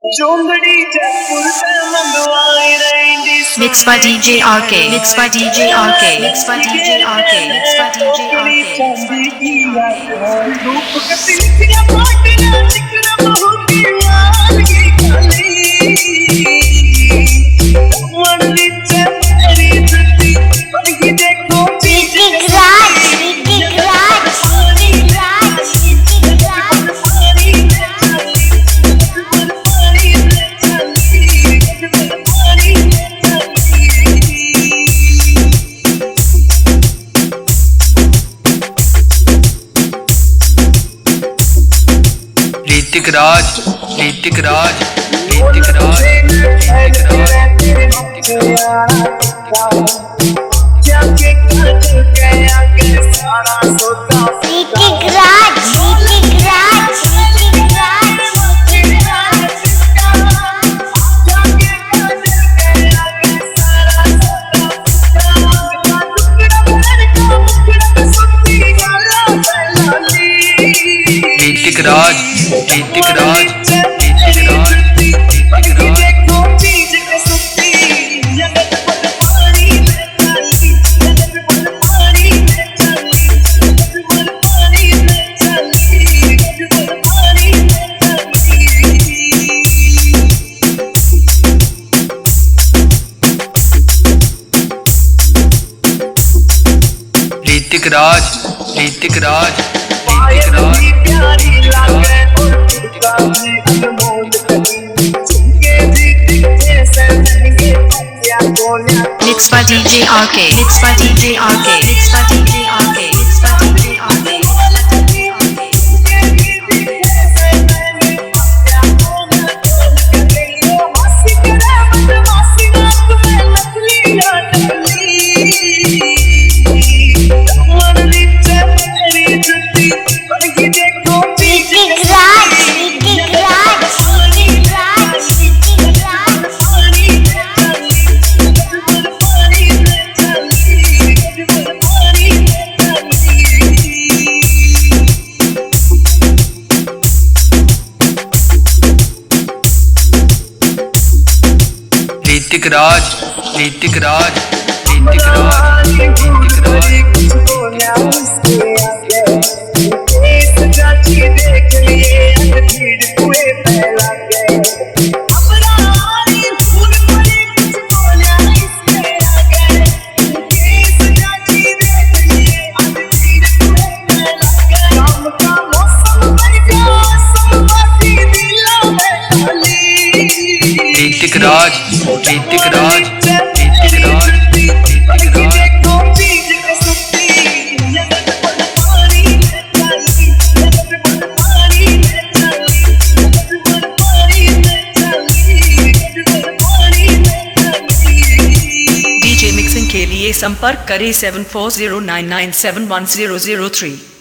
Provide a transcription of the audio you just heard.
Mixed by DJ RK. Mixed by DJ RK. Mixed by DJ RK. Mixed by DJ Hrithik Raj Hrithik Raj Hrithik Raj Hrithik Raj Hrithik Raj Hrithik Raj Hrithik Raj Mixed by DJ RK. Mixed by DJ RK. Mixed by DJ RK. Mixed by DJ RK. Hrithik Raj Hrithik Raj Hrithik Raj Hrithik Raj Hrithik Raj Hrithik Raj DJ mixing के लिए संपर्क करें 7409971003।